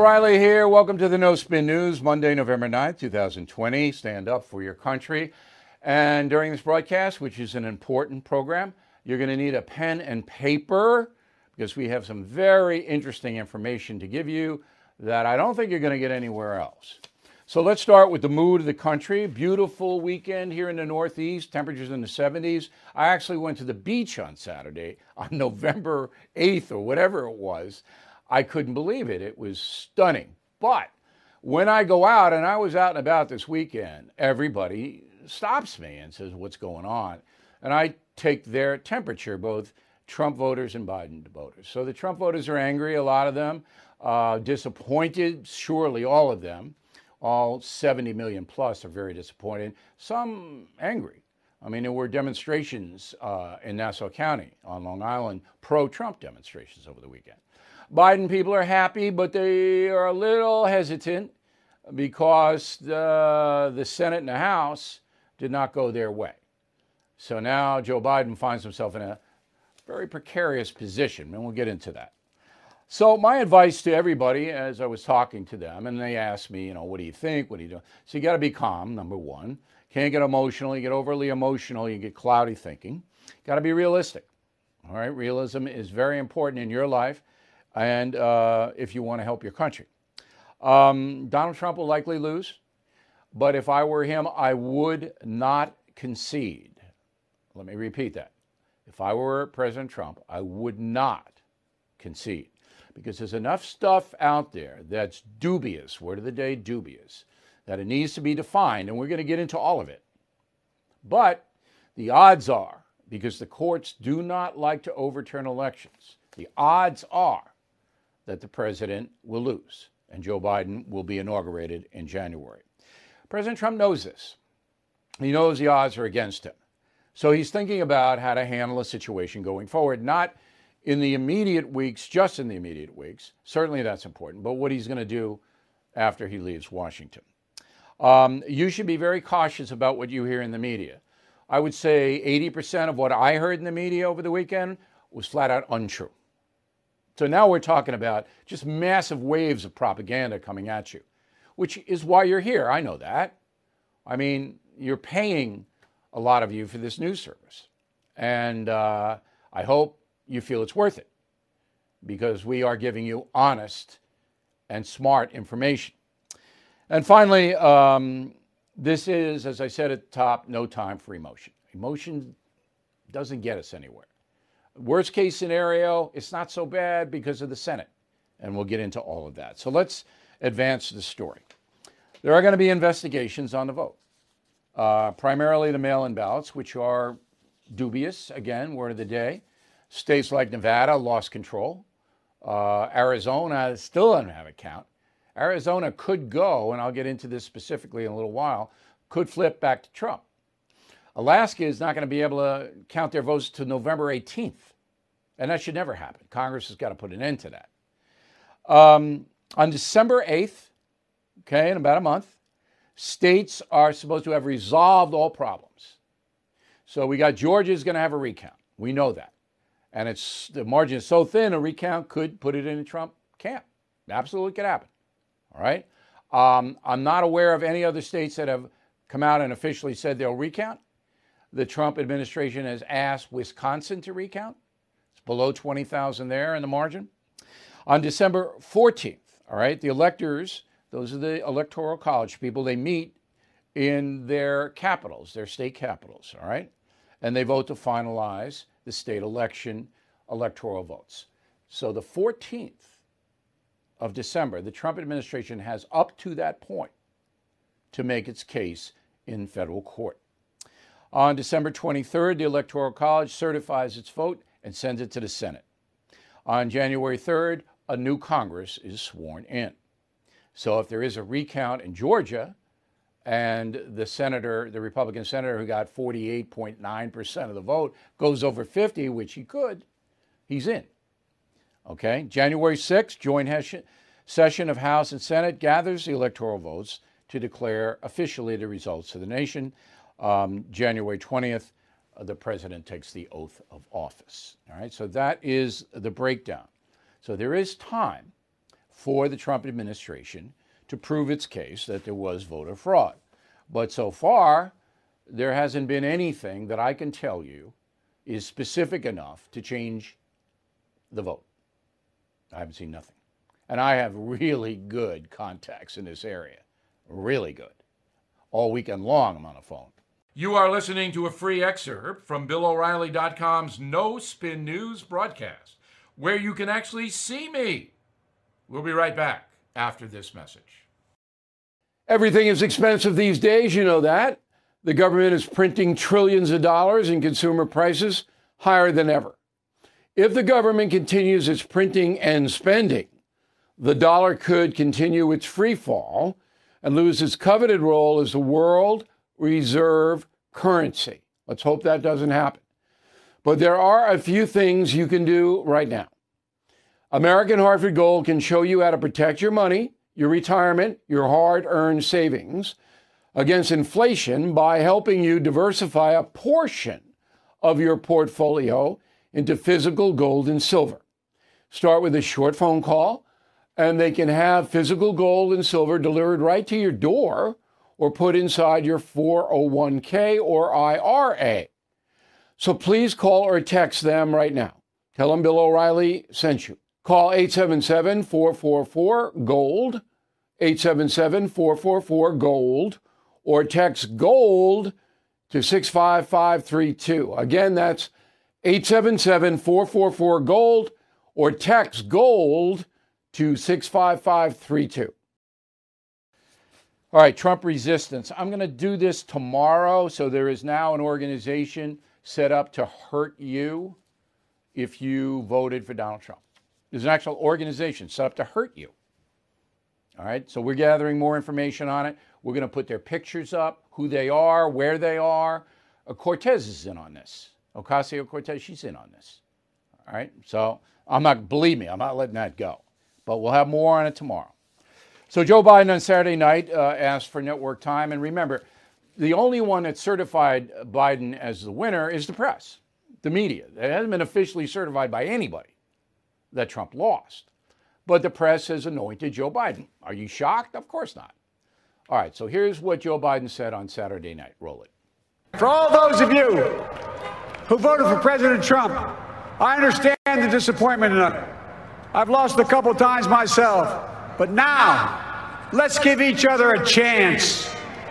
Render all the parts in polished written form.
O'Reilly here. Welcome to the No Spin News, Monday, November 9th, 2020. Stand up for your country. And during this broadcast, which is an important program, you're going to need a pen and paper because we have some very interesting information to give you that I don't think you're going to get anywhere else. So let's start with the mood of the country. Beautiful weekend here in the Northeast, temperatures in the 70s. I actually went to the beach on Saturday on November 8th or whatever it was. I couldn't believe it. It was stunning. But when I go out, and I was out and about this weekend, everybody stops me and says, what's going on? And I take their temperature, both Trump voters and Biden voters. So the Trump voters are angry, a lot of them, disappointed, surely all of them. All 70 million plus are very disappointed, some angry. I mean, there were demonstrations in Nassau County on Long Island, pro-Trump demonstrations over the weekend. Biden people are happy, but they are a little hesitant because the Senate and the House did not go their way. So now Joe Biden finds himself in a very precarious position, and we'll get into that. So my advice to everybody as I was talking to them, and they asked me, what do you think? What do you do? So you got to be calm, number one. Can't get emotional. You get overly emotional, you get cloudy thinking. Got to be realistic. All right, realism is very important in your life. And if you want to help your country. Donald Trump will likely lose, but if I were him, I would not concede. Let me repeat that. If I were President Trump, I would not concede, because there's enough stuff out there that's dubious, word of the day, dubious, that it needs to be defined, and we're going to get into all of it. But the odds are, because the courts do not like to overturn elections, the odds are that the president will lose and Joe Biden will be inaugurated in January. President Trump knows this. He knows the odds are against him. So he's thinking about how to handle a situation going forward, not in the immediate weeks, just in the immediate weeks. Certainly that's important, but what he's going to do after he leaves Washington. You should be very cautious about what you hear in the media. I would say 80% of what I heard in the media over the weekend was flat out untrue. So now we're talking about just massive waves of propaganda coming at you, which is why you're here. I know that. I mean, you're paying a lot of you for this news service. And I hope you feel it's worth it, because we are giving you honest and smart information. And finally, this is, as I said at the top, no time for emotion. Emotion doesn't get us anywhere. Worst case scenario, it's not so bad because of the Senate. And we'll get into all of that. So let's advance the story. There are going to be investigations on the vote. Primarily the mail-in ballots, which are dubious. Again, word of the day. States like Nevada lost control. Arizona still doesn't have a count. Arizona could go, and I'll get into this specifically in a little while, could flip back to Trump. Alaska is not going to be able to count their votes to November 18th. And that should never happen. Congress has got to put an end to that. On December 8th, okay, in about a month, states are supposed to have resolved all problems. So we got Georgia's going to have a recount. We know that. And the margin is so thin, a recount could put it in a Trump camp. Absolutely could happen. All right. I'm not aware of any other states that have come out and officially said they'll recount. The Trump administration has asked Wisconsin to recount. It's below 20,000 there in the margin. On December 14th, all right, the electors, those are the Electoral College people, they meet in their capitals, their state capitals, all right? And they vote to finalize the state election electoral votes. So the 14th of December, the Trump administration has up to that point to make its case in federal court. On December 23rd, the Electoral College certifies its vote and sends it to the Senate. On January 3rd, a new Congress is sworn in. So if there is a recount in Georgia and the Republican senator who got 48.9% of the vote goes over 50, which he could, he's in. Okay, January 6th, joint session of House and Senate gathers the electoral votes to declare officially the results of the nation. January 20th, the president takes the oath of office. All right, so that is the breakdown. So there is time for the Trump administration to prove its case that there was voter fraud. But so far, there hasn't been anything that I can tell you is specific enough to change the vote. I haven't seen nothing. And I have really good contacts in this area. Really good. All weekend long, I'm on the phone. You are listening to a free excerpt from BillO'Reilly.com's No Spin News broadcast, where you can actually see me. We'll be right back after this message. Everything is expensive these days, you know that. The government is printing trillions of dollars and consumer prices higher than ever. If the government continues its printing and spending, the dollar could continue its free fall and lose its coveted role as the world reserve currency. Let's hope that doesn't happen. But there are a few things you can do right now. American Hartford Gold can show you how to protect your money, your retirement, your hard-earned savings against inflation by helping you diversify a portion of your portfolio into physical gold and silver. Start with a short phone call, and they can have physical gold and silver delivered right to your door or put inside your 401k or IRA. So please call or text them right now. Tell them Bill O'Reilly sent you. Call 877-444-GOLD, 877-444-GOLD, or text GOLD to 65532. Again, that's 877-444-GOLD, or text GOLD to 65532. All right, Trump resistance. I'm going to do this tomorrow. So there is now an organization set up to hurt you if you voted for Donald Trump. There's an actual organization set up to hurt you. All right, so we're gathering more information on it. We're going to put their pictures up, who they are, where they are. Cortez is in on this. Ocasio-Cortez, she's in on this. All right, so believe me, I'm not letting that go. But we'll have more on it tomorrow. So Joe Biden on Saturday night asked for network time. And remember, the only one that certified Biden as the winner is the press, the media. It hasn't been officially certified by anybody that Trump lost. But the press has anointed Joe Biden. Are you shocked? Of course not. All right, so here's what Joe Biden said on Saturday night. Roll it. For all those of you who voted for President Trump, I understand the disappointment in it. I've lost a couple times myself. But now, let's give each other a chance.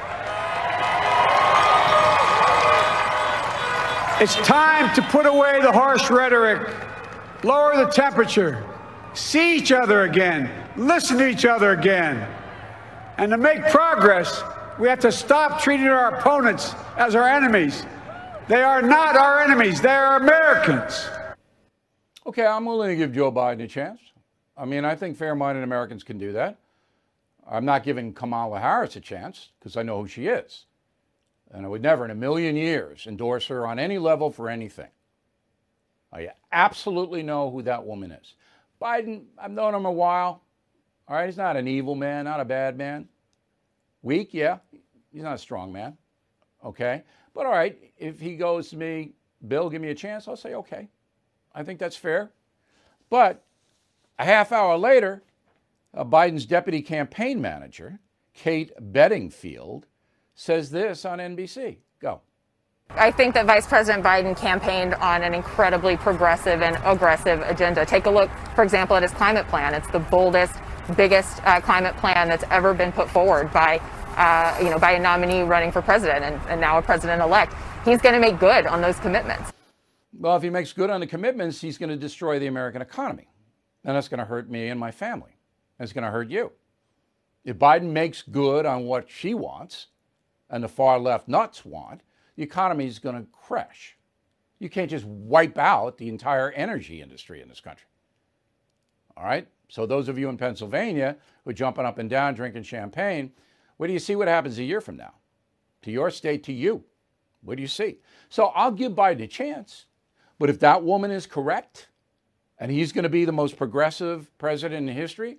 It's time to put away the harsh rhetoric, lower the temperature, see each other again, listen to each other again. And to make progress, we have to stop treating our opponents as our enemies. They are not our enemies. They are Americans. Okay, I'm willing to give Joe Biden a chance. I mean, I think fair-minded Americans can do that. I'm not giving Kamala Harris a chance because I know who she is. And I would never in a million years endorse her on any level for anything. I absolutely know who that woman is. Biden, I've known him a while. All right, he's not an evil man, not a bad man. Weak, yeah. He's not a strong man. Okay? But all right, if he goes to me, Bill, give me a chance, I'll say, okay. I think that's fair. But a half hour later, Biden's deputy campaign manager, Kate Bedingfield, says this on NBC. Go. I think that Vice President Biden campaigned on an incredibly progressive and aggressive agenda. Take a look, for example, at his climate plan. It's the boldest, biggest climate plan that's ever been put forward by a nominee running for president and now a president-elect. He's going to make good on those commitments. Well, if he makes good on the commitments, he's going to destroy the American economy. And that's going to hurt me and my family. It's going to hurt you. If Biden makes good on what she wants and the far left nuts want, the economy is going to crash. You can't just wipe out the entire energy industry in this country. All right? So those of you in Pennsylvania who are jumping up and down, drinking champagne, where do you see what happens a year from now? To your state, to you. What do you see? So I'll give Biden a chance. But if that woman is correct, and he's going to be the most progressive president in history,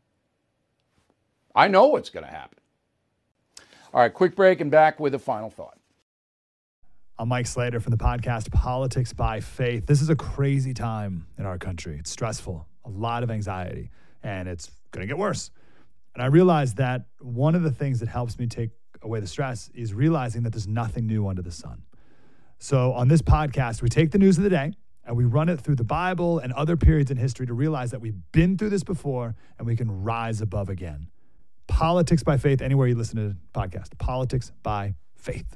I know what's going to happen. All right, quick break and back with a final thought. I'm Mike Slater from the podcast Politics by Faith. This is a crazy time in our country. It's stressful, a lot of anxiety. and it's going to get worse. And I realized that one of the things that helps me take away the stress is realizing that there's nothing new under the sun. So on this podcast, we take the news of the day and we run it through the Bible and other periods in history to realize that we've been through this before and we can rise above again. Politics by Faith, anywhere you listen to the podcast. Politics by Faith.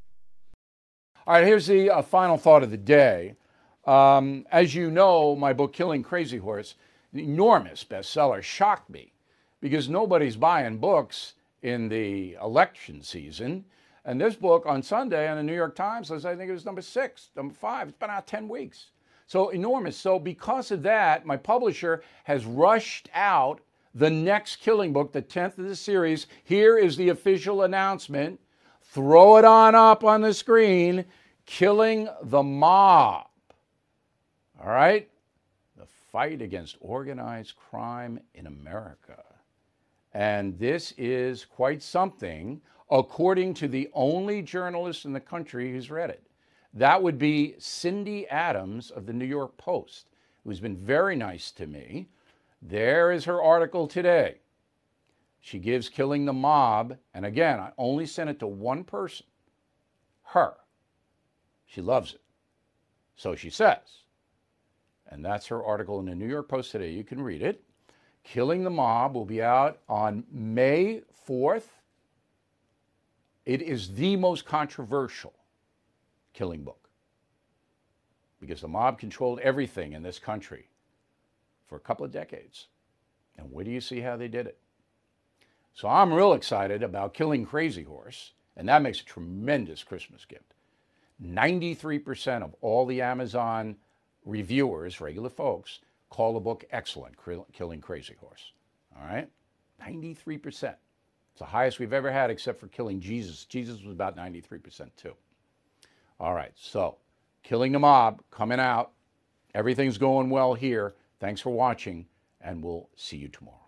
All right, here's the final thought of the day. As you know, my book, Killing Crazy Horse, an enormous bestseller, shocked me because nobody's buying books in the election season. And this book on Sunday on the New York Times was, I think it was number 6, number 5. It's been out 10 weeks. So enormous. So because of that, my publisher has rushed out the next killing book, the 10th of the series. Here is the official announcement. Throw it on up on the screen. Killing the Mob. All right? The fight against organized crime in America. And this is quite something, according to the only journalist in the country who's read it. That would be Cindy Adams of the New York Post, who's been very nice to me. There is her article today. She gives Killing the Mob, and again, I only sent it to one person, her. She loves it. So she says. And that's her article in the New York Post today. You can read it. Killing the Mob will be out on May 4th. It is the most controversial killing book because the mob controlled everything in this country for a couple of decades. And where do you see how they did it? So I'm real excited about Killing Crazy Horse, and that makes a tremendous Christmas gift. 93% of all the Amazon reviewers, regular folks, call the book excellent, Killing Crazy Horse. All right? 93%. It's the highest we've ever had except for Killing Jesus. Jesus was about 93% too. All right, so Killing the Mob coming out. Everything's going well here. Thanks for watching, and we'll see you tomorrow.